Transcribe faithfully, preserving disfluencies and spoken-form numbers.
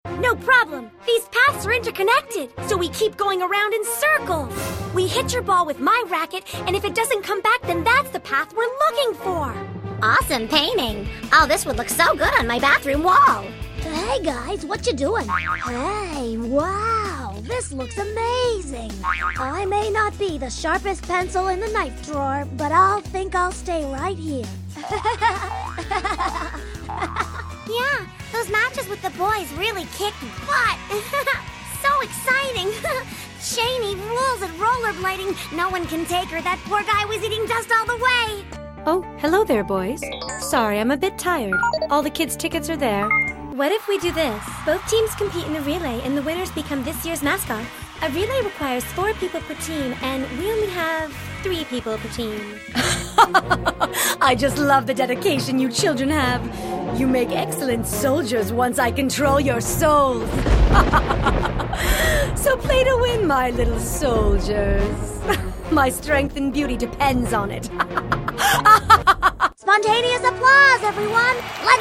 No problem. These paths are interconnected, so we keep going around in circles. We hit your ball with my racket, and if it doesn't come back, then that's the path we're looking for. Awesome painting. Oh, this would look so good on my bathroom wall. Hey guys, what you doing? Hey, wow, this looks amazing. I may not be the sharpest pencil in the knife drawer, but I'll think I'll stay right here. Yeah, those matches with the boys really kicked butt. So exciting. Shani rules at rollerblading. No one can take her. That poor guy was eating dust all the way. Oh, hello there, boys. Sorry, I'm a bit tired. All the kids' tickets are there. What if we do this? Both teams compete in a relay, and the winners become this year's mascot. A relay requires four people per team, and we only have three people per team. I just love the dedication you children have. You make excellent soldiers once I control your souls. So play to win, my little soldiers. My strength and beauty depends on it. Spontaneous applause, everyone! Let's